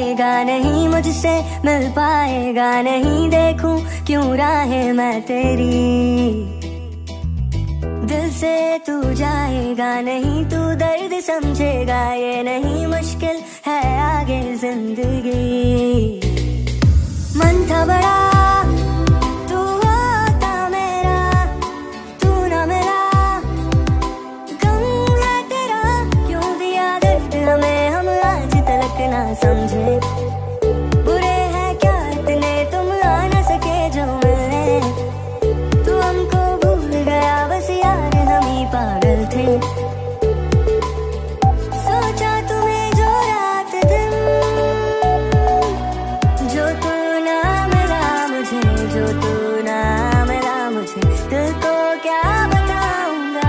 आएगा नहीं, मुझसे मिल पाएगा नहीं, देखूं क्यों राहें मैं तेरी। दिल से तू जाएगा नहीं, तू दर्द समझेगा ये नहीं, मुश्किल है आगे जिंदगी। मन था बड़ा